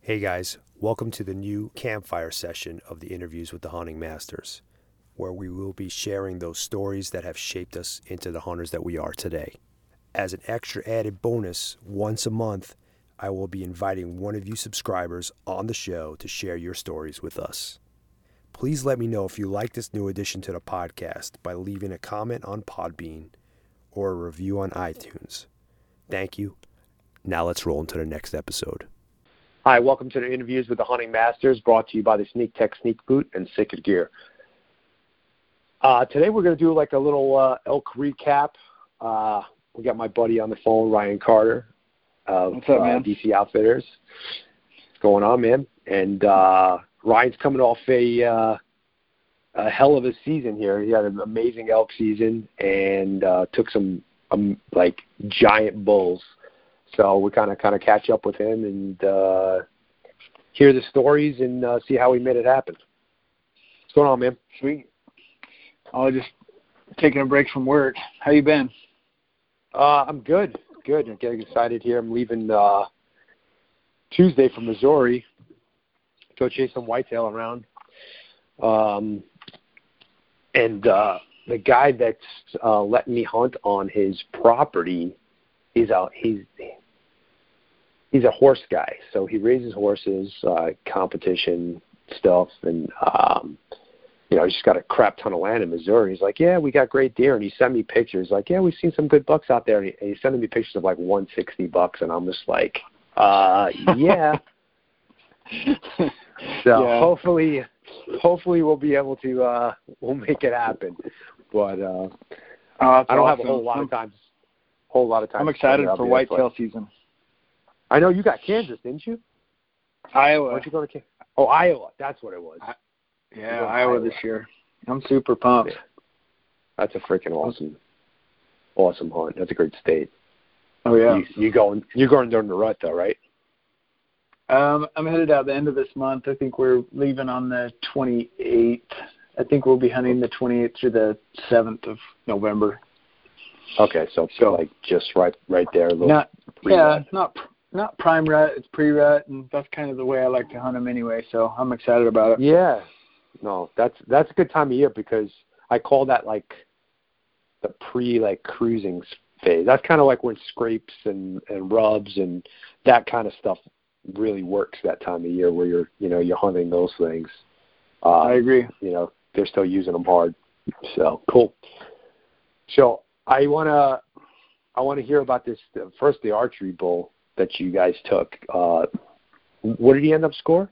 Hey guys, welcome to the new campfire session of the Interviews with the Hunting Masters, where we will be sharing those stories that have shaped us into the hunters that we are today. As an extra added bonus, once a month, I will be inviting one of you subscribers on the show to share your stories with us. Please let me know if you like this new addition to the podcast by leaving a comment on Podbean or a review on iTunes. Thank you. Now let's roll into the next episode. Hi, welcome to the Interviews with the Hunting Masters, brought to you by the Sneak Tech Sneak Boot and Sicked Gear. Today we're going to do like a little elk recap. We got my buddy on the phone, Ryan Carter of What's up, man? DC Outfitters. What's going on, man? And Ryan's coming off a hell of a season here. He had an amazing elk season and took some like giant bulls. So we kind of catch up with him and hear the stories and see how he made it happen. What's going on, man? Sweet. Oh, just taking a break from work. How you been? I'm good. Good. I'm getting excited here. I'm leaving Tuesday for Missouri. Go chase some whitetail around. And the guy that's letting me hunt on his property he's a horse guy, so he raises horses, competition stuff, and he's just got a crap ton of land in Missouri. He's like, yeah, we got great deer, and he sent me pictures. Like, yeah, we've seen some good bucks out there, and he's sending me pictures of like $160, and I'm just like, yeah. So Yeah. hopefully we'll be able to we'll make it happen, but that's I don't awesome. have a whole lot of time. I'm excited for whitetail season. I know you got Kansas, didn't you? Iowa. Where'd you go to Kansas? Oh, Iowa. That's what it was. Iowa this year. I'm super pumped. Yeah. That's a freaking awesome hunt. That's a great state. Oh yeah. You're going during the rut though, right? I'm headed out the end of this month. I think we're leaving on the 28th. I think we'll be hunting the 28th through the 7th of November. Okay, so like just right there, a little not prime rut, it's pre-rut, and that's kind of the way I like to hunt them anyway. So I'm excited about it. Yeah, no, that's a good time of year because I call that like the cruising phase. That's kind of like when scrapes and rubs and that kind of stuff really works that time of year where you're hunting those things. I agree. They're still using them hard. So cool. So I wanna hear about this first, the archery bull that you guys took. What did he end up score?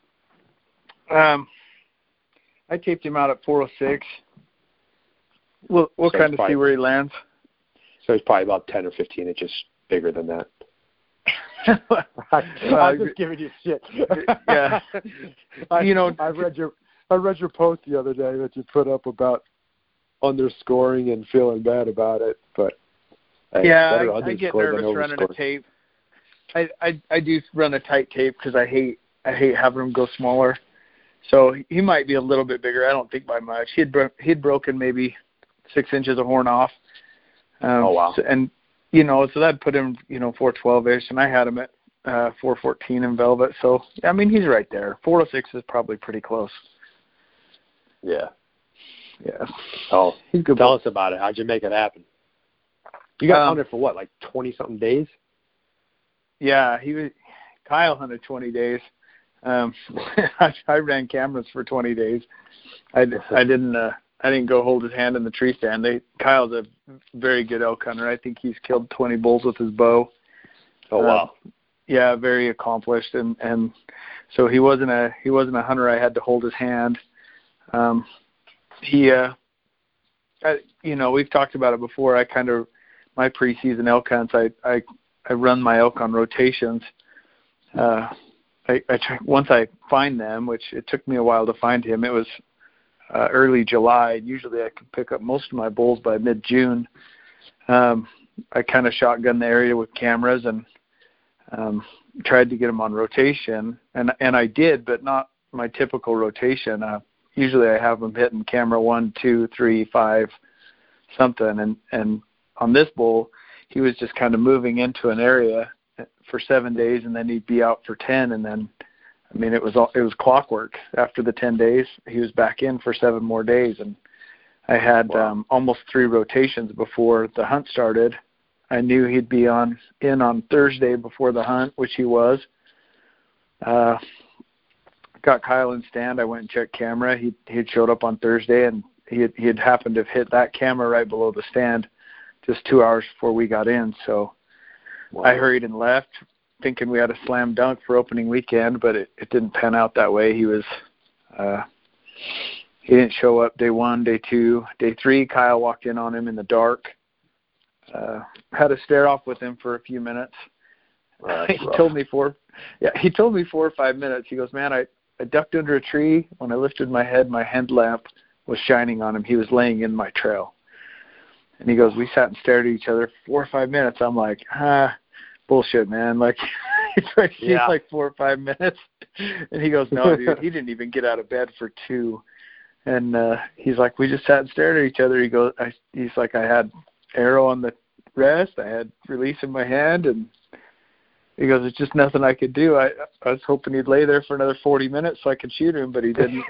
I taped him out at 406. We'll kind of see where he lands. So he's probably about 10 or 15 inches bigger than that. I'm just giving you shit. Yeah. I read your post the other day that you put up about underscoring and feeling bad about it, but I get nervous running a tape. I do run a tight tape because I hate having them go smaller. So he might be a little bit bigger. I don't think by much. He'd broken maybe 6 inches of horn off. Oh wow! So that put him 412ish, and I had him at 414 in velvet. So I mean he's right there. 406 is probably pretty close. Yeah. Yeah. Oh, he's good. Tell us about it. How'd you make it happen? You got hunted for what, like 20-something days? Yeah, Kyle hunted 20 days. I ran cameras for 20 days. I didn't go hold his hand in the tree stand. Kyle's a very good elk hunter. I think he's killed 20 bulls with his bow. Oh wow. Yeah, very accomplished, and so he wasn't a hunter I had to hold his hand. We've talked about it before. My preseason elk hunts, I run my elk on rotations. Once I find them, which it took me a while to find him, it was early July. Usually I could pick up most of my bulls by mid-June. I kind of shotgun the area with cameras and tried to get them on rotation, and I did, but not my typical rotation. Usually I have them hitting camera 1, 2, 3, 5, something, and on this bull, he was just kind of moving into an area for 7 days, and then he'd be out for 10, and then, I mean, it was clockwork. After the 10 days, he was back in for 7 more days, and I had almost 3 rotations before the hunt started. I knew he'd be in on Thursday before the hunt, which he was. Got Kyle in stand. I went and checked camera. He had showed up on Thursday, and he had happened to have hit that camera right below the stand just 2 hours before we got in. So I hurried and left, thinking we had a slam dunk for opening weekend, but it didn't pan out that way. He didn't show up day 1, day 2. Day 3, Kyle walked in on him in the dark. Had a stare off with him for a few minutes. He told me 4 or 5 minutes. He goes, man, I ducked under a tree. When I lifted my head, my headlamp was shining on him. He was laying in my trail. And he goes, we sat and stared at each other for 4 or 5 minutes. I'm like, bullshit, man. Like, it seems like 4 or 5 minutes. And he goes, no, dude, he didn't even get out of bed for 2. And he's like, we just sat and stared at each other. He goes, he's like, I had arrow on the rest. I had release in my hand, and he goes, it's just nothing I could do. I was hoping he'd lay there for another 40 minutes so I could shoot him, but he didn't.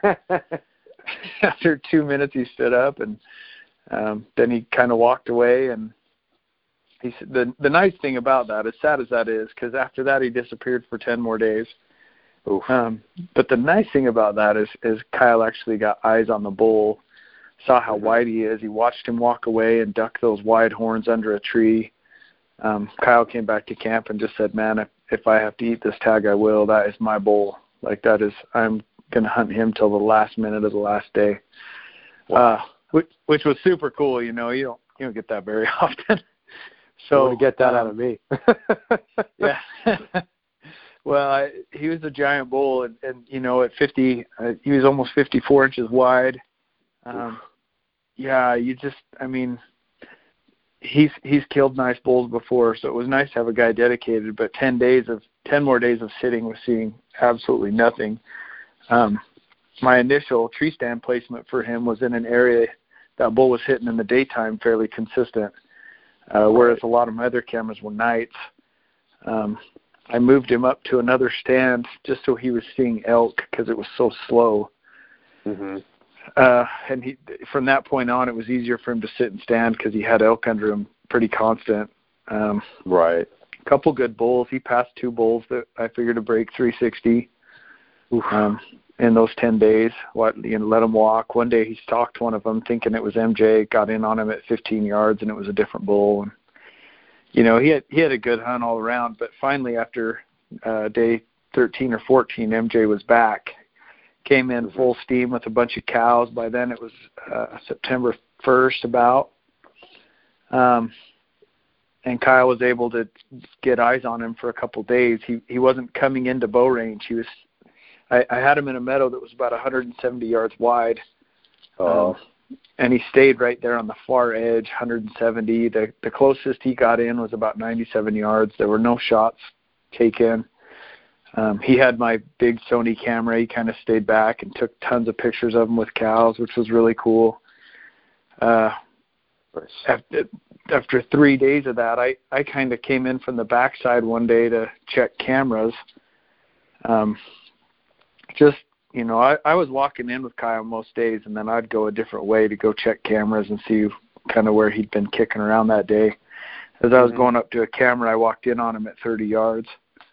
After 2 minutes, he stood up, and then he kind of walked away. And he said, the nice thing about that, as sad as that is, because after that he disappeared for 10 more days. But the nice thing about that is Kyle actually got eyes on the bull, saw how wide he is. He watched him walk away and duck those wide horns under a tree. Kyle came back to camp and just said, man, if I have to eat this tag, I will. That is my bull. Like, that is, I'm going to hunt him till the last minute of the last day. Which was super cool. You know, you don't get that very often. So to get that out of me. Yeah. Well, he was a giant bull, and you know, at 50, he was almost 54 inches wide. Yeah, he's killed nice bulls before, so it was nice to have a guy dedicated. But 10 more days of sitting was seeing absolutely nothing. My initial tree stand placement for him was in an area that bull was hitting in the daytime fairly consistent, whereas a lot of my other cameras were nights. I moved him up to another stand just so he was seeing elk because it was so slow. Mm-hmm. And from that point on, it was easier for him to sit and stand because he had elk under him pretty constant. Right. A couple good bulls. He passed 2 bulls that I figured to break 360 in those 10 days. Let him walk. One day he stalked one of them thinking it was MJ, got in on him at 15 yards, and it was a different bull. And, you know, he had a good hunt all around, but finally after day 13 or 14, MJ was back. Came in full steam with a bunch of cows. By then it was September 1st about. And Kyle was able to get eyes on him for a couple of days. He wasn't coming into bow range. I had him in a meadow that was about 170 yards wide. And he stayed right there on the far edge, 170. The closest he got in was about 97 yards. There were no shots taken. He had my big Sony camera. He kind of stayed back and took tons of pictures of him with cows, which was really cool. After 3 days of that, I kind of came in from the backside one day to check cameras. You know, I was walking in with Kyle most days, and then I'd go a different way to go check cameras and see kind of where he'd been kicking around that day. As I was going up to a camera, I walked in on him at 30 yards.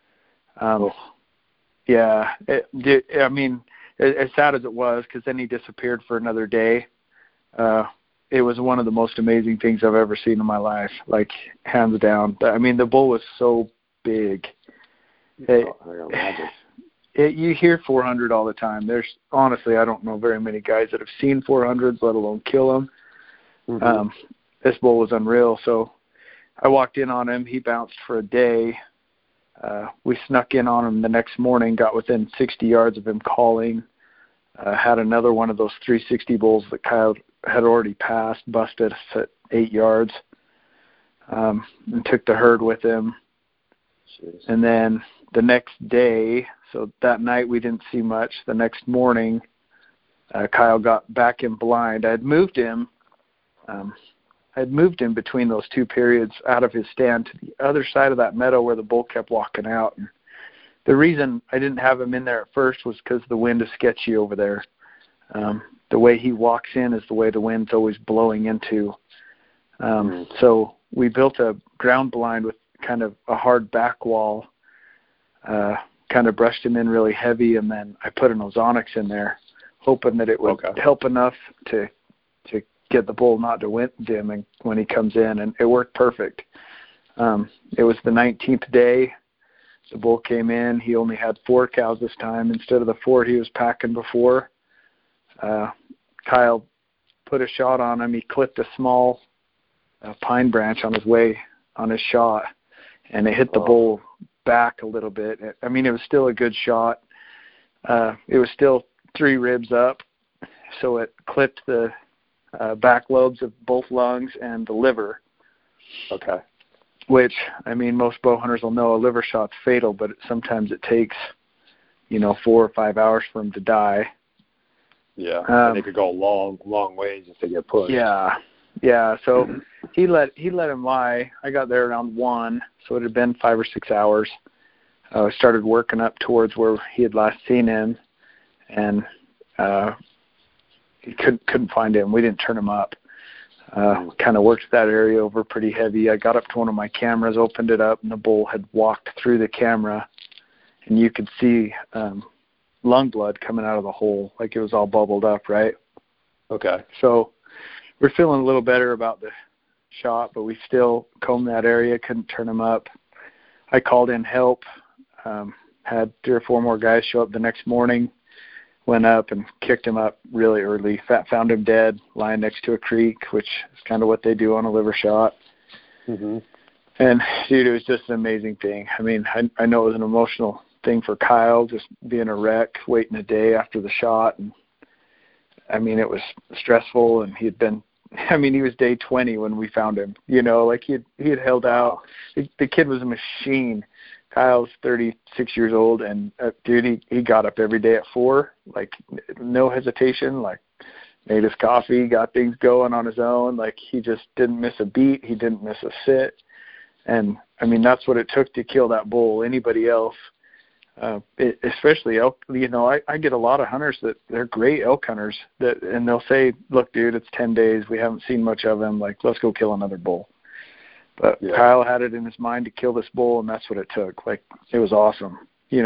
Yeah, I mean, as sad as it was, because then he disappeared for another day, it was one of the most amazing things I've ever seen in my life, like, hands down. I mean, the bull was so big. You hear 400 all the time. Honestly, I don't know very many guys that have seen 400s, let alone kill them. Mm-hmm. This bull was unreal. So I walked in on him. He bounced for a day. We snuck in on him the next morning, got within 60 yards of him calling, had another one of those 360 bulls that Kyle had already passed, busted us at 8 yards, and took the herd with him. Jeez. And then the next day, so that night we didn't see much. The next morning, Kyle got back in blind. I had moved him. I'd moved him between those two periods out of his stand to the other side of that meadow where the bull kept walking out. And the reason I didn't have him in there at first was because the wind is sketchy over there. The way he walks in is the way the wind's always blowing into. So we built a ground blind with kind of a hard back wall, kind of brushed him in really heavy, and then I put an ozonics in there, hoping that it would help enough to get the bull not to wind him when he comes in, and it worked perfect. It was the 19th day. The bull came in. He only had 4 cows this time instead of the 4 he was packing before. Kyle put a shot on him. He clipped a small pine branch on his way on his shot, and it hit the bull back a little bit. I mean, it was still a good shot. It was still 3 ribs up, so it clipped the back lobes of both lungs and the liver. Okay. Which, I mean, most bow hunters will know a liver shot's fatal, but sometimes it takes, 4 or 5 hours for him to die. Yeah, and they could go long ways if they get pushed. Yeah. So he let him lie. I got there around 1, so it had been 5 or 6 hours. I started working up towards where he had last seen him, and he couldn't find him. We didn't turn him up. Kind of worked that area over pretty heavy. I got up to one of my cameras, opened it up, and the bull had walked through the camera, and you could see lung blood coming out of the hole, like it was all bubbled up, right? Okay. So we're feeling a little better about the shot, but we still combed that area, couldn't turn him up. I called in help, had 3 or 4 more guys show up the next morning, went up and kicked him up really early. Found him dead, lying next to a creek, which is kind of what they do on a liver shot. Mm-hmm. And, dude, it was just an amazing thing. I mean, I know it was an emotional thing for Kyle, just being a wreck, waiting a day after the shot. And I mean, it was stressful, and he was day 20 when we found him. Like he had held out. The kid was a machine. Kyle's 36 years old, and dude, he got up every day at 4, like no hesitation, like made his coffee, got things going on his own. Like he just didn't miss a beat. He didn't miss a sit. And I mean, that's what it took to kill that bull. Anybody else, especially elk, I get a lot of hunters that they're great elk hunters and they'll say, look, dude, it's 10 days. We haven't seen much of him. Like, let's go kill another bull. But Kyle had it in his mind to kill this bull, and that's what it took. Like, it was awesome,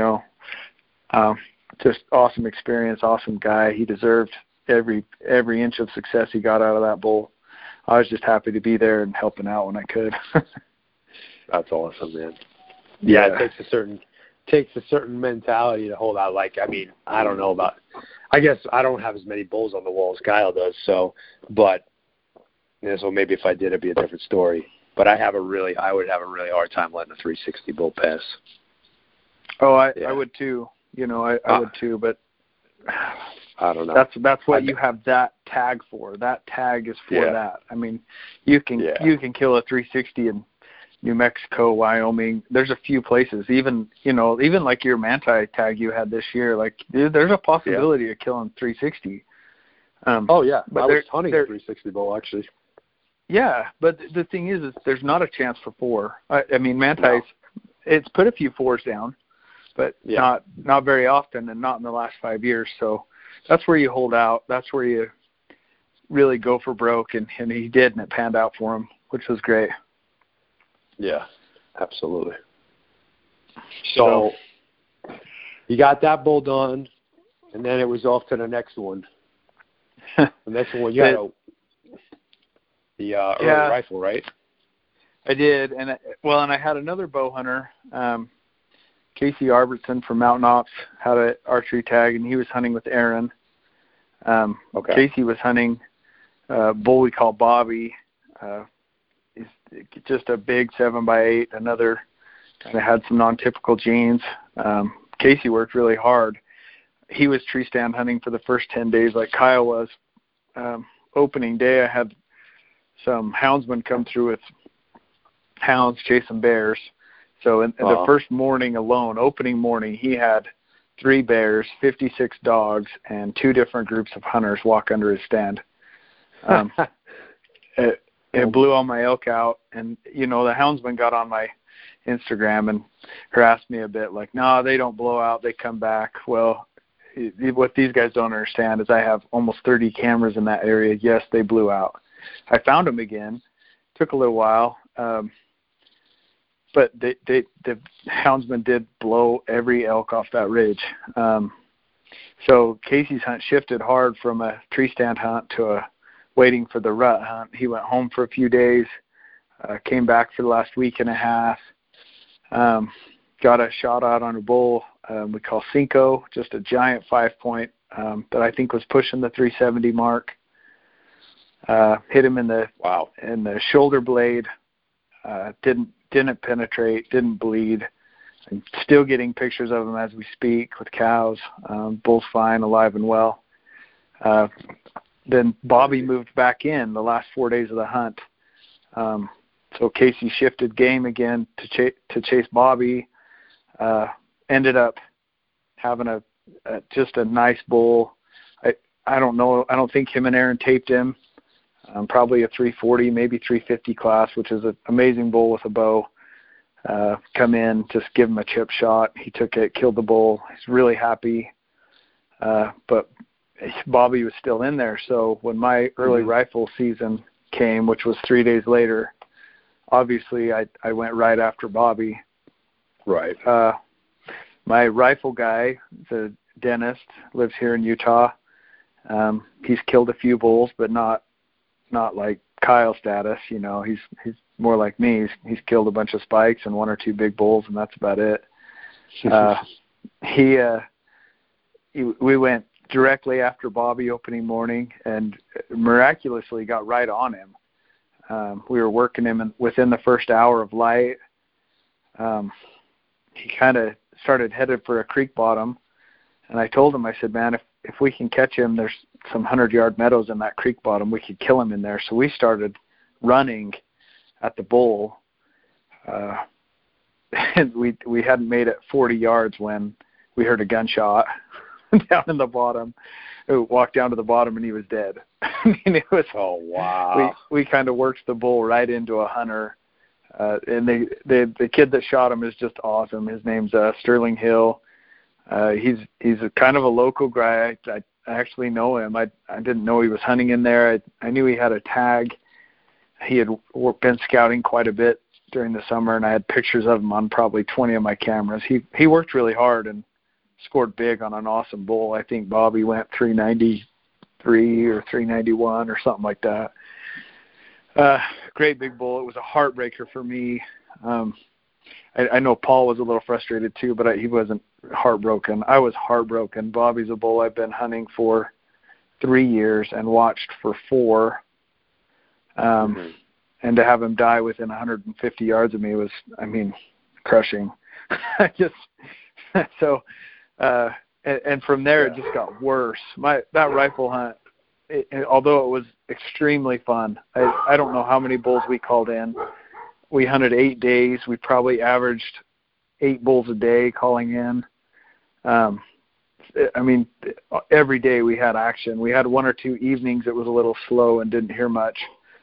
just awesome experience, awesome guy. He deserved every inch of success he got out of that bull. I was just happy to be there and helping out when I could. That's awesome, man. Yeah, it takes a certain mentality to hold out. Like, I mean, I don't know about. I guess I don't have as many bulls on the wall as Kyle does. So, but so maybe if I did, it'd be a different story. But I would have a really hard time letting a 360 bull pass. Oh, I would too. I would too. But I don't know. That's what you have that tag for. That tag is for that. I mean, you can kill a 360 in New Mexico, Wyoming. There's a few places. Even like your Manti tag you had this year. Like, dude, there's a possibility of killing 360. Oh yeah, but I was hunting a 360 bull actually. Yeah, but the thing is there's not a chance for 4. I mean, Manti's, it's put a few 4s down, but not very often, and not in the last 5 years. So that's where you hold out. That's where you really go for broke, and he did, and it panned out for him, which was great. Yeah, absolutely. So you got that bull done, and then it was off to the next one. The next one, you got the early rifle, right? I did, and I had another bow hunter, Casey Arbertson from Mountain Ops, had an archery tag, and he was hunting with Aaron. Casey was hunting a bull we call Bobby. He's just a big 7x8. Another kind of had some non-typical genes. Casey worked really hard. He was tree stand hunting for the first 10 days like Kyle was. Opening day, I had some houndsmen come through with hounds chasing bears. So in the first morning alone, opening morning, he had 3 bears, 56 dogs, and 2 different groups of hunters walk under his stand. it blew all my elk out. And, the houndsman got on my Instagram and harassed me a bit, like, no, they don't blow out, they come back. Well, what these guys don't understand is I have almost 30 cameras in that area. Yes, they blew out. I found them again. Took a little while. But the houndsman did blow every elk off that ridge. So Casey's hunt shifted hard from a tree stand hunt to a waiting for the rut hunt. He went home for a few days, came back for the last week and a half, got a shot out on a bull we call Cinco, just a giant 5-point that I think was pushing the 370 mark. Hit him in the shoulder blade, didn't penetrate, didn't bleed. I'm still getting pictures of him as we speak with cows. Bull's fine, alive and well. Then Bobby moved back in the last 4 days of the hunt. So Casey shifted game again to chase Bobby. Ended up having just a nice bull. I don't know. I don't think him and Aaron taped him. Probably a 340, maybe 350 class, which is an amazing bull with a bow. Come in, just give him a chip shot. He took it, killed the bull. He's really happy. But Bobby was still in there. So when my early rifle season came, which was 3 days later, obviously I went right after Bobby. Right. My rifle guy, the dentist, lives here in Utah. He's killed a few bulls, but not like Kyle status. He's more like me. He's killed a bunch of spikes and 1 or 2 big bulls, and that's about it. We went directly after Bobby opening morning and miraculously got right on him. We were working him within the first hour of light. He kind of started headed for a creek bottom, and I told him, I said, man, if we can catch him, there's some 100-yard meadows in that creek bottom. We could kill him in there. So we started running at the bull. And we hadn't made it 40 yards when we heard a gunshot down in the bottom. We walked down to the bottom, and he was dead. I mean, it was, oh, wow. We kind of worked the bull right into a hunter. And the kid that shot him is just awesome. His name's Sterling Hill. He's a kind of a local guy. I actually know him. I didn't know he was hunting in there. I knew he had a tag. He had been scouting quite a bit during the summer, and I had pictures of him on probably 20 of my cameras. He worked really hard and scored big on an awesome bull. I think Bobby went 393 or 391 or something like that. Great big bull. It was a heartbreaker for me. I know Paul was a little frustrated too, but he wasn't heartbroken. I was heartbroken. Bobby's a bull I've been hunting for 3 years and watched for 4. And to have him die within 150 yards of me was, crushing. And from there it just got worse. That rifle hunt, although it was extremely fun, I don't know how many bulls we called in. We hunted 8 days. We probably averaged 8 bulls a day calling in. Every day we had action. We had 1 or 2 evenings it was a little slow and didn't hear much.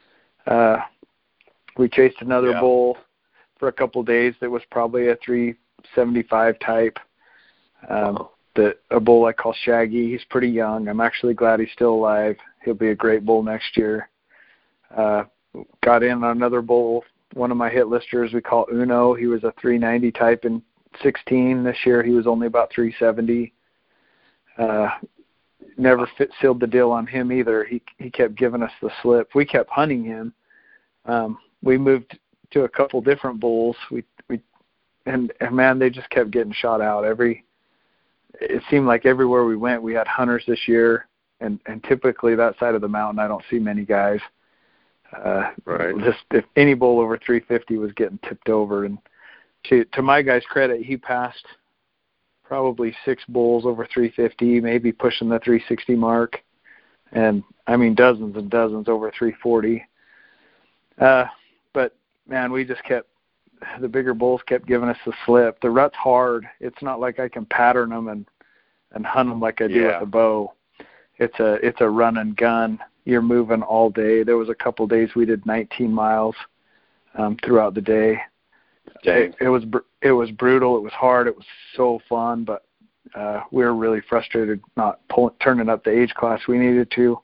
We chased another bull for a couple of days that was probably a 375 type. A bull I call Shaggy. He's pretty young. I'm actually glad he's still alive. He'll be a great bull next year. Got in on another bull, one of my hit listers we call Uno. He was a 390 type in 16. This year he was only about 370. Never sealed the deal on him either. He kept giving us the slip. We kept hunting him. We moved to a couple different bulls. And man, they just kept getting shot out. It seemed like everywhere we went, we had hunters this year, and typically that side of the mountain, I don't see many guys. Right. Just if any bull over 350 was getting tipped over, and to my guy's credit, he passed probably 6 bulls over 350, maybe pushing the 360 mark, and dozens and dozens over 340. But man, we just the bigger bulls kept giving us the slip. The rut's hard. It's not like I can pattern them and hunt them like I do with a bow. It's a run and gun. you're moving all day. There was a couple days we did 19 miles throughout the day. Dang. It was brutal. It was hard. It was so fun, but we were really frustrated not turning up the age class we needed to.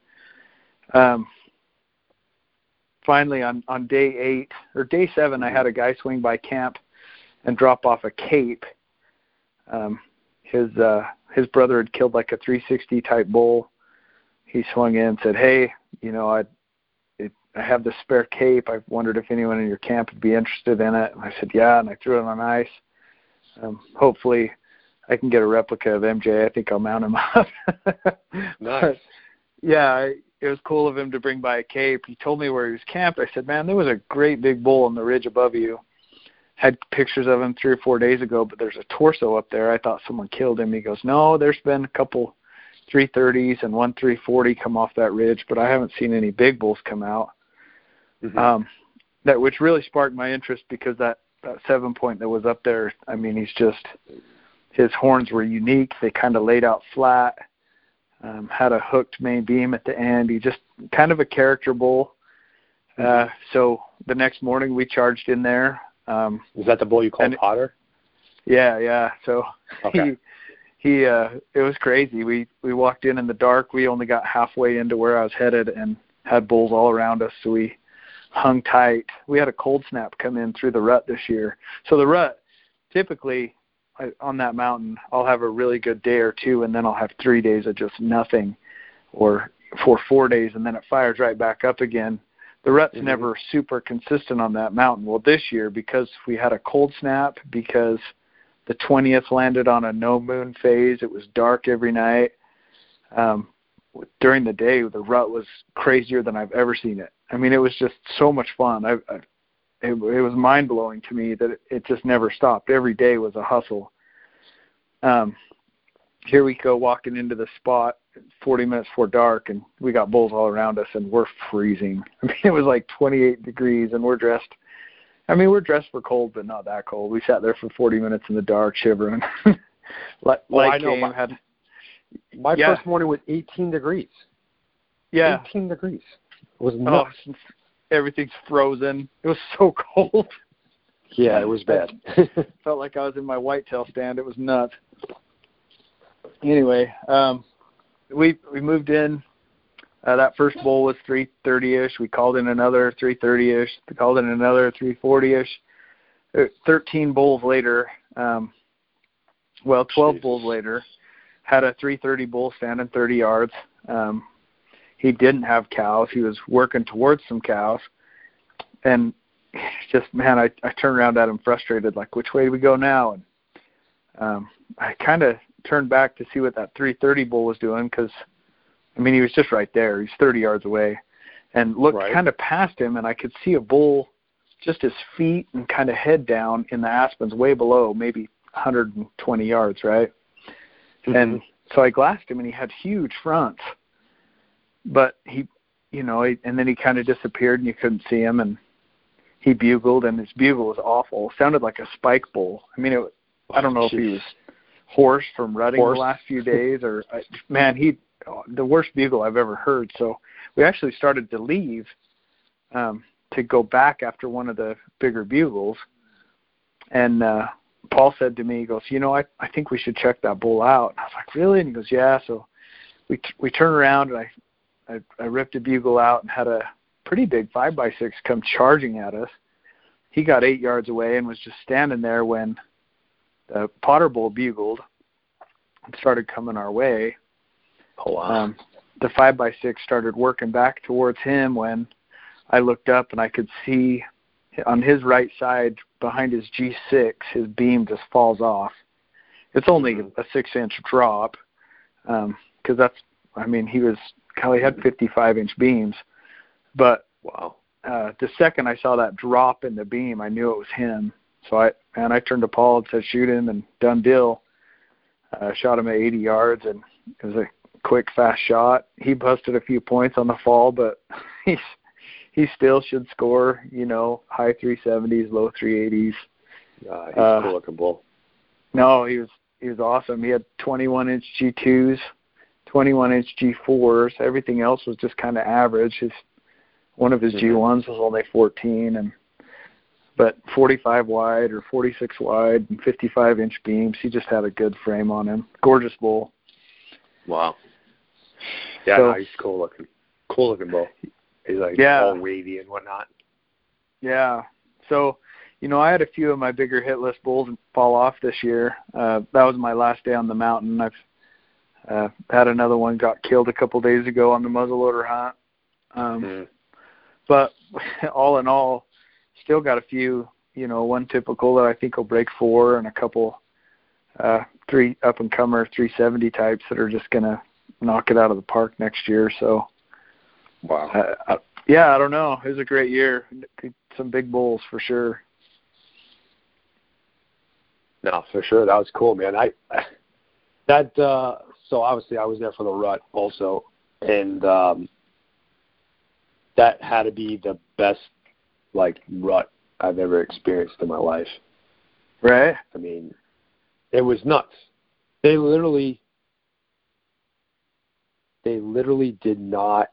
Finally, on day 7, I had a guy swing by camp and drop off a cape. His brother had killed like a 360 type bull. He swung in and said, "Hey, I have this spare cape. I wondered if anyone in your camp would be interested in it." And I said, "Yeah," and I threw it on ice. Hopefully I can get a replica of MJ. I think I'll mount him up. Nice. Yeah, it was cool of him to bring by a cape. He told me where he was camped. I said, "Man, there was a great big bull on the ridge above you. Had pictures of him 3 or 4 days ago, but there's a torso up there. I thought someone killed him." He goes, "No, there's been a couple 330s and one 340 come off that ridge, but I haven't seen any big bulls come out." Mm-hmm. Which really sparked my interest, because that 7-point that was up there, I mean, his horns were unique. They kind of laid out flat, had a hooked main beam at the end. He just kind of a character bull. So the next morning we charged in there. Is that the bull you called Potter? Yeah. So okay. it was crazy. We walked in the dark. We only got halfway into where I was headed and had bulls all around us. So we hung tight. We had a cold snap come in through the rut this year. So the rut, typically on that mountain, I'll have a really good day or two, and then I'll have 3 days of just nothing, or for 4 days, and then it fires right back up again. The rut's never super consistent on that mountain. Well, this year, because we had a cold snap, because the 20th landed on a no moon phase, it was dark every night. During the day, the rut was crazier than I've ever seen it. I mean, it was just so much fun. It was mind-blowing to me that it just never stopped. Every day was a hustle. Here we go walking into the spot 40 minutes before dark, and we got bulls all around us, and we're freezing. I mean, it was like 28 degrees, and we're dressed for cold, but not that cold. We sat there for 40 minutes in the dark, shivering. I know. My first morning was 18 degrees. Yeah. 18 degrees. It was nuts. Everything's frozen. It was so cold. Yeah, it was bad. Felt like I was in my whitetail stand. It was nuts. Anyway, we moved in. That first bull was 330-ish. We called in another 330-ish. We called in another 340-ish. 13 bulls later, 12 bulls later, had a 330 bull standing 30 yards. He didn't have cows. He was working towards some cows. And just, man, I turned around at him frustrated, like, which way do we go now? And I kind of turned back to see what that 330 bull was doing, because, I mean, he was just right there. He's 30 yards away, and looked kind of past him, and I could see a bull, just his feet and kind of head down in the aspens way below, maybe 120 yards, right? Mm-hmm. And so I glassed him, and he had huge fronts. But he, and then he kind of disappeared, and you couldn't see him, and he bugled, and his bugle was awful. It sounded like a spike bull. I mean, I don't know if he was hoarse from rutting the last few days, or the worst bugle I've ever heard. So we actually started to leave to go back after one of the bigger bugles. And Paul said to me, he goes, I think we should check that bull out. And I was like, really? And he goes, yeah. So we turned around, and I ripped a bugle out and had a pretty big 5x6 come charging at us. He got 8 yards away and was just standing there when the Potter bull bugled and started coming our way. Oh, wow. The 5x6 started working back towards him when I looked up, and I could see on his right side behind his G6, his beam just falls off. It's only a 6-inch drop, because he had 55-inch beams. But wow, the second I saw that drop in the beam, I knew it was him. So I turned to Paul and said, shoot him, and done deal. Shot him at 80 yards, and it was a quick, fast shot. He busted a few points on the fall, but he still should score, high 370s, low 380s. He's a cool-looking bull. No, he was awesome. He had 21-inch G2s, 21-inch G4s. Everything else was just kind of average. One of his G1s was only 14, but 45 wide or 46 wide and 55-inch beams. He just had a good frame on him. Gorgeous bull. Wow. Yeah, So, no, he's cool looking. Cool looking bull. He's like all wavy and whatnot. Yeah. So, I had a few of my bigger hitless bulls fall off this year. That was my last day on the mountain. I've had another one got killed a couple days ago on the muzzleloader hunt. But all in all, still got a few, one typical that I think will break 4 and a couple 3 up-and-comer 370 types that are just going to knock it out of the park next year. So, wow. I don't know. It was a great year. Some big bulls for sure. No, for sure. That was cool, man. So obviously I was there for the rut also, and that had to be the best rut I've ever experienced in my life. Right. I mean, it was nuts. They literally did not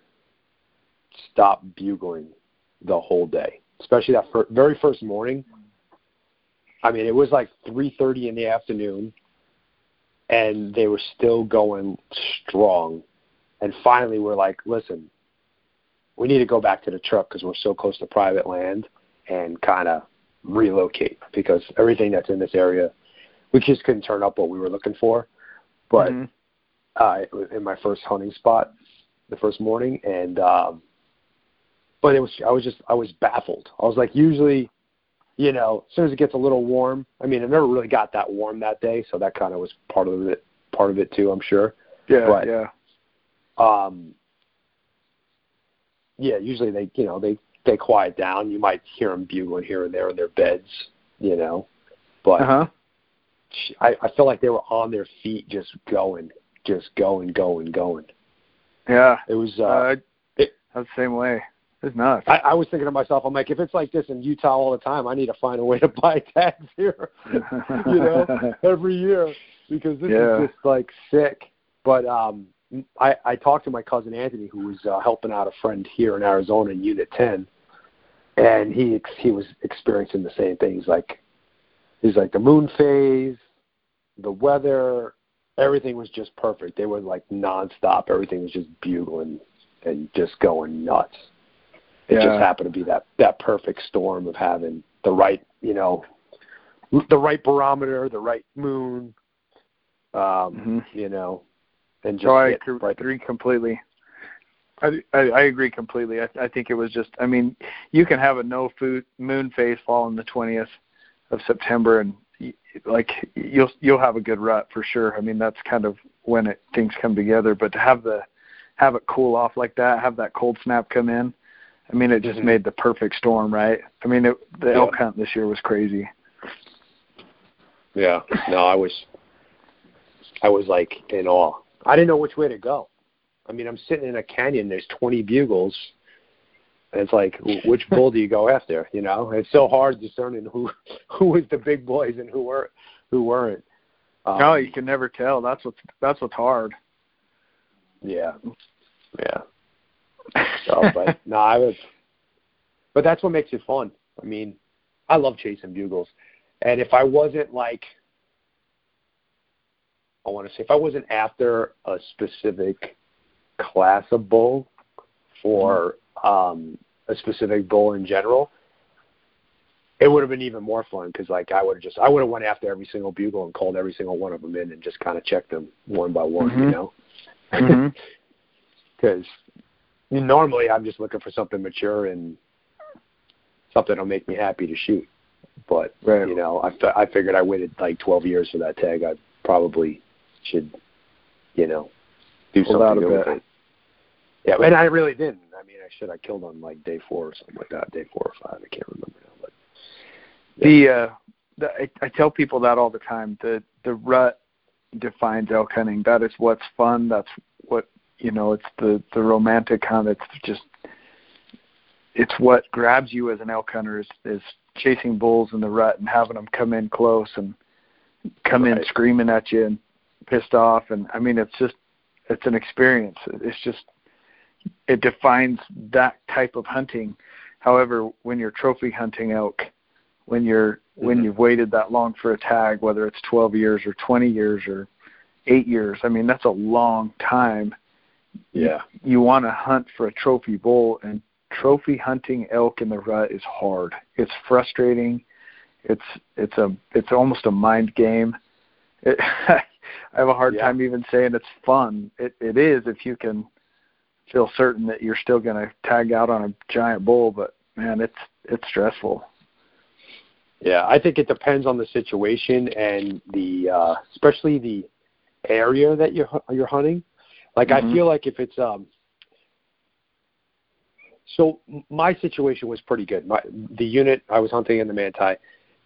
stop bugling the whole day, especially that very first morning. I mean, it was like 3:30 in the afternoon, and they were still going strong. And finally, we're like, listen, we need to go back to the truck because we're so close to private land and kind of relocate because everything that's in this area, we just couldn't turn up what we were looking for. But in my first hunting spot the first morning, and but I was baffled. I was like, usually, as soon as it gets a little warm, I mean, it never really got that warm that day, so that kind of was part of it too, I'm sure. Yeah, but, yeah. Yeah, usually they quiet down. You might hear them bugling here and there in their beds, but I felt like they were on their feet, just going. Yeah, it was. I was the same way. It's nuts. I was thinking to myself, I'm like, if it's like this in Utah all the time, I need to find a way to buy tags here, every year because this is just like sick. But I talked to my cousin Anthony, who was helping out a friend here in Arizona in Unit 10, and he was experiencing the same thing. He's like the moon phase, the weather, everything was just perfect. They were like nonstop. Everything was just bugling and just going nuts. It just happened to be that perfect storm of having the right, the right barometer, the right moon, and just I agree completely. I agree completely. I think it was just, I mean, you can have a moon phase fall on the 20th of September and you'll have a good rut for sure. I mean, that's kind of when things come together, but to have it cool off like that, have that cold snap come in, I mean, it just made the perfect storm, right? I mean, the elk hunt this year was crazy. Yeah. No, I was like in awe. I didn't know which way to go. I mean, I'm sitting in a canyon. There's 20 bugles. And it's like, which bull do you go after? It's so hard discerning who was the big boys and who weren't. No, you can never tell. That's what's hard. Yeah. Yeah. So, but no, but that's what makes it fun. I mean, I love chasing bugles, and if I wasn't if I wasn't after a specific class of bull or a specific bull in general, it would have been even more fun because I would have went after every single bugle and called every single one of them in and just kind of checked them one by one, because normally I'm just looking for something mature and something that'll make me happy to shoot. But, I figured I waited like 12 years for that tag. I probably should, do something with it. Yeah, and I really didn't. I mean, I killed on like day 4 or something like that, day 4 or 5. I can't remember now. But yeah. I tell people that all the time. The rut defines elk hunting. That is what's fun. That's what, it's the romantic hunt. It's what grabs you as an elk hunter is chasing bulls in the rut and having them come in close and come in screaming at you and pissed off. And I mean, it's it's an experience. It's just, it defines that type of hunting. However, when you're trophy hunting elk, when you've waited that long for a tag, whether it's 12 years or 20 years or 8 years, I mean, that's a long time. Yeah. You want to hunt for a trophy bull, and trophy hunting elk in the rut is hard. It's frustrating. It's almost a mind game. I have a hard time even saying it's fun. It is if you can feel certain that you're still going to tag out on a giant bull, but man, it's stressful. Yeah, I think it depends on the situation and the especially the area that you're hunting. Like I feel like if it's so my situation was pretty good. The unit I was hunting in the Manti,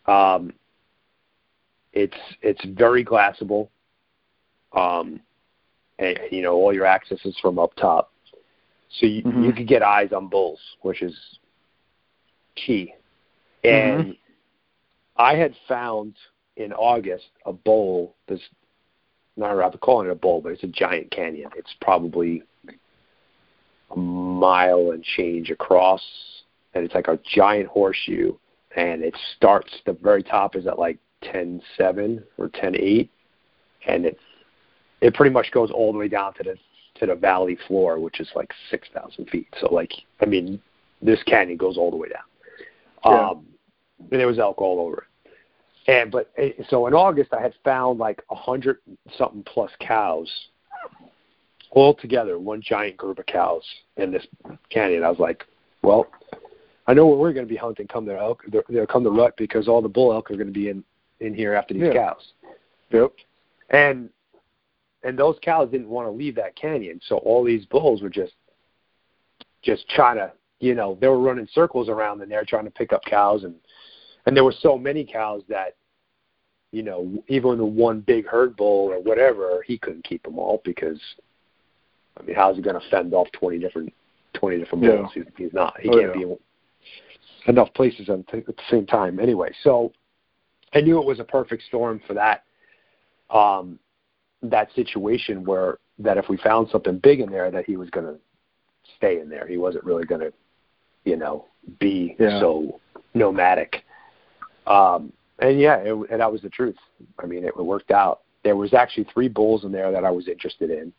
it's very glassable. And you know, all your access is from up top, so you could get eyes on bulls, which is key. And I had found in August a bull that's not allowed calling it a bull, but it's a giant canyon. It's probably a mile and change across, and it's like a giant horseshoe, and it starts, the very top is at like 10.7 or 10.8, and it pretty much goes all the way down to the valley floor, which is like 6,000 feet. So like, I mean, this canyon goes all the way down. And there was elk all over it. So in August, I had found like 100 something plus cows all together, one giant group of cows in this canyon. I was like, well, I know where we're going to be hunting come the elk. They'll come the rut, because all the bull elk are going to be in here after these cows. Yep. And those cows didn't want to leave that canyon, so all these bulls were just trying to, you know, they were running circles around in there trying to pick up cows, and there were so many cows that, you know, even the one big herd bull or whatever, he couldn't keep them all, because, I mean, how's he going to fend off 20 different bulls? He's not. He can't be in enough places at the same time. Anyway, so I knew it was a perfect storm for that that situation, where that if we found something big in there, that he was going to stay in there. He wasn't really going to, you know, be so nomadic. And that was the truth. I mean, it worked out. There was actually 3 bulls in there that I was interested in.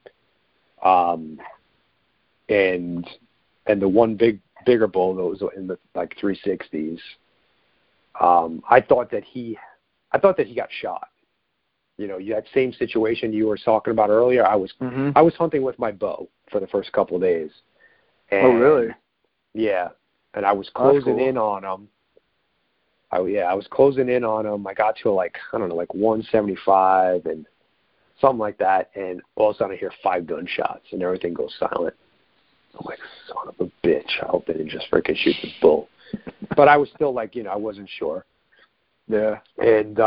And the one bigger bull that was in the like 360s, I thought that he got shot. You know, that same situation you were talking about earlier. I was hunting with my bow for the first couple of days. And, oh, really? Yeah, and I was closing in on him. I was closing in on him. I got to like 175 and something like that, and all of a sudden I hear 5 gunshots and everything goes silent. I'm like, son of a bitch! I hope they didn't just freaking shoot the bull. But I was still like, you know, I wasn't sure. Yeah. And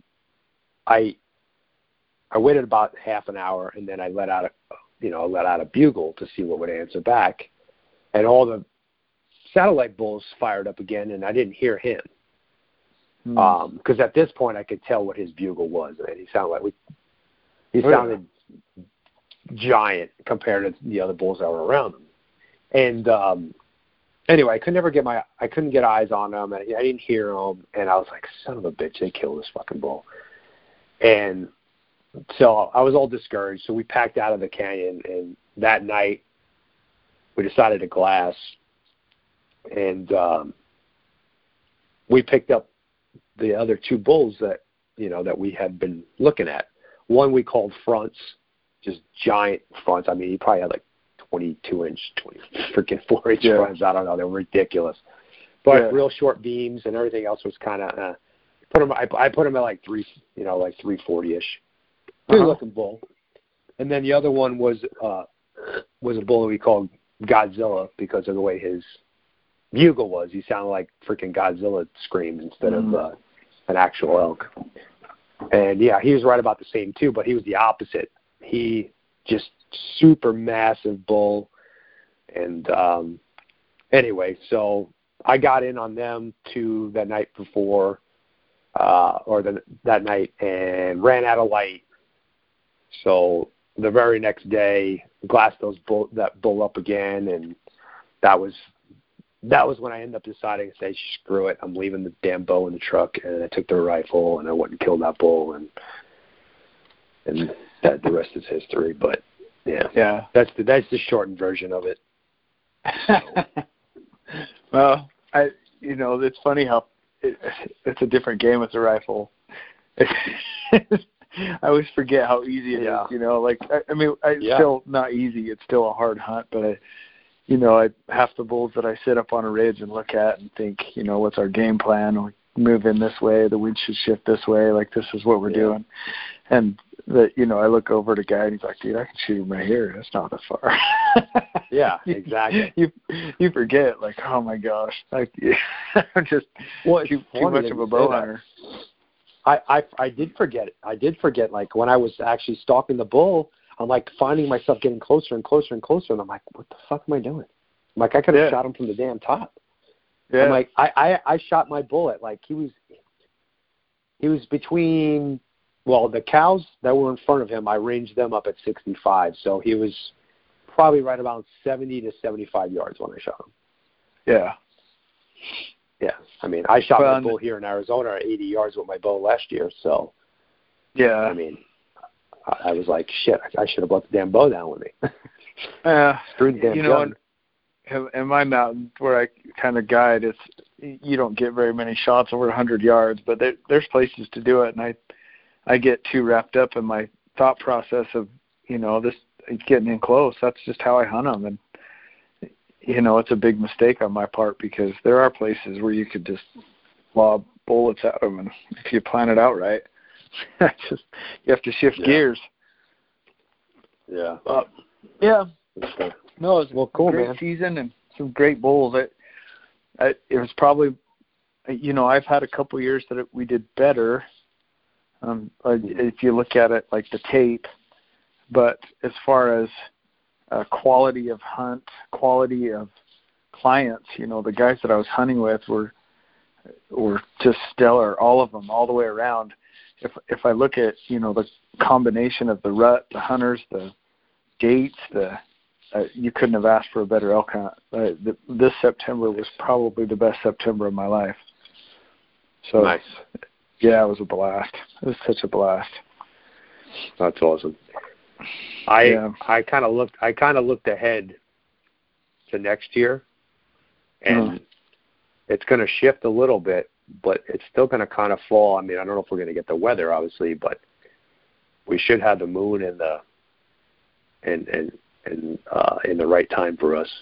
I waited about half an hour, and then I let out a bugle to see what would answer back, and all the satellite bulls fired up again, and I didn't hear him. Because at this point I could tell what his bugle was, and he sounded sounded giant compared to the other bulls that were around him. And anyway, I couldn't get eyes on him, and I didn't hear him, and I was like, son of a bitch, they killed this fucking bull. And so I was all discouraged, so we packed out of the canyon, and that night we decided to glass, and we picked up the other 2 bulls that, you know, that we had been looking at. One we called fronts, just giant fronts. I mean, he probably had like 22-inch, 4-inch fronts. I don't know. They were ridiculous. But real short beams, and everything else was kind of I put him at like 340-ish. Good looking bull. And then the other one was a bull that we called Godzilla, because of the way his bugle was. He sounded like freaking Godzilla screamed instead of an actual elk. And yeah, he was right about the same too, but he was the opposite. He just super massive bull. And anyway, so I got in on them 2 that night before, that night, and ran out of light. So the very next day, glassed that bull up again, and that was when I ended up deciding to say, screw it, I'm leaving the damn bow in the truck, and I took the rifle, and I went and killed that bull, and that the rest is history. But yeah, that's the shortened version of it. Well, it's funny how it's a different game with the rifle. I always forget how easy it is. Still not easy. It's still a hard hunt, but half the bulls that I sit up on a ridge and look at and think, what's our game plan? We move in this way, the wind should shift this way, like this is what we're doing. And I look over at a guy and he's like, dude, I can shoot him right here. That's not that far. Yeah, exactly. You forget, like, oh my gosh, like I'm just too much of a bow hunter. I did forget it. I did forget, like, when I was actually stalking the bull, I'm like finding myself getting closer and closer and closer, and I'm like, what the fuck am I doing? I'm like, I could have shot him from the damn top. Yeah. I'm like, I shot my bull at, like, he was between, well, the cows that were in front of him, I ranged them up at 65, so he was probably right about 70 to 75 yards when I shot him. Yeah. Yeah, I mean, I shot my bull here in Arizona at 80 yards with my bow last year, so. Yeah. I mean, I was like, shit, I should have brought the damn bow down with me. Screw the damn gun. In my mountain where I kind of guide, you don't get very many shots over 100 yards, but there's places to do it, and I get too wrapped up in my thought process of, this getting in close. That's just how I hunt them, and it's a big mistake on my part because there are places where you could just lob bullets at them, and if you plan it out right, you have to shift gears. Yeah. Yeah. No, it was cool, a great season and some great bulls. It was probably, I've had a couple years that we did better. If you look at it like the tape, but as far as quality of hunt, quality of clients, the guys that I was hunting with were just stellar, all of them, all the way around. If I look at, the combination of the rut, the hunters, the dates, you couldn't have asked for a better elk hunt. This September was probably the best September of my life. So nice. Yeah, it was a blast. It was such a blast. That's awesome. I kind of looked ahead to next year, and it's going to shift a little bit, but it's still going to kind of fall. I mean, I don't know if we're going to get the weather, obviously, but we should have the moon in the right time for us.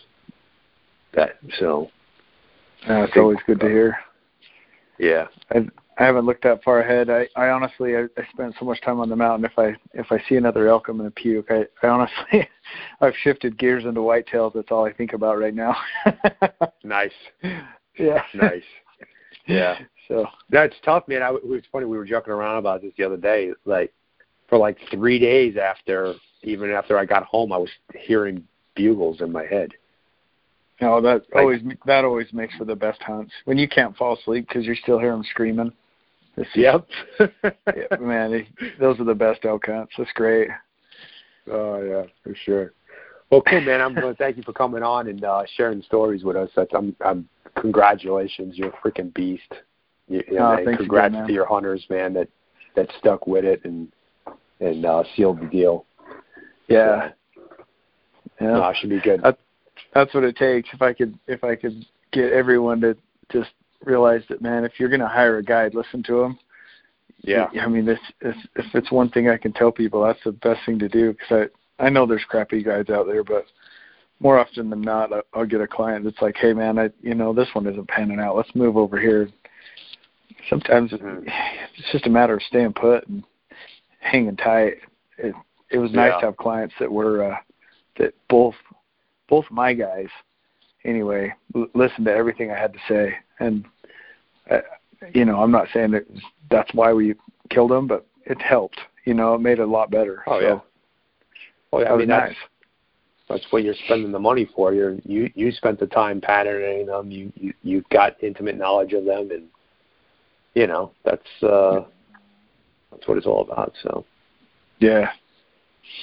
It's always good to hear. Yeah. I haven't looked that far ahead. I honestly, I spent so much time on the mountain. If I see another elk, I'm going to puke. I honestly, I've shifted gears into whitetails. That's all I think about right now. Nice. Yeah. Nice. Yeah. So that's tough, man. It's funny. We were joking around about this the other day. Like, for 3 days after I got home, I was hearing bugles in my head. No, that always makes for the best hunts when you can't fall asleep because you still hear them screaming. Yep. Yeah, man, those are the best elk hunts. That's great. Oh yeah, for sure. Well, cool, man. I'm going to thank you for coming on and sharing stories with us. I'm congratulations, you're a freaking beast. Congrats to your hunters, man, that stuck with it and sealed the deal. Yeah. So, no, it should be good. That's what it takes. If I could get everyone to just realize that, man, if you're going to hire a guide, listen to him. Yeah. I mean, if it's one thing I can tell people, that's the best thing to do, because I know there's crappy guides out there, but more often than not, I'll get a client that's like, hey, man, this one isn't panning out. Let's move over here. Sometimes it's just a matter of staying put and hanging tight. It was nice to have clients that were that both my guys, anyway, listened to everything I had to say. And, I'm not saying that's why we killed them, but it helped. It made it a lot better. Oh, so, yeah. Well, I mean, nice. That's what you're spending the money for. You spent the time patterning them. You got intimate knowledge of them, and, that's what it's all about. So, yeah.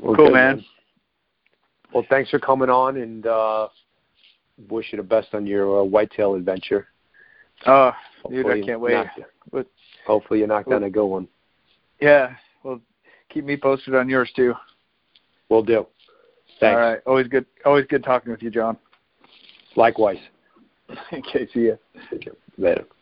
Well, cool, good, man. Well, thanks for coming on, and wish you the best on your whitetail adventure. Oh, dude, I can't wait. Hopefully you knock down a good one. Yeah. Well, keep me posted on yours too. Will do. Thanks. All right. Always good talking with you, John. Likewise. Okay, see ya. Later.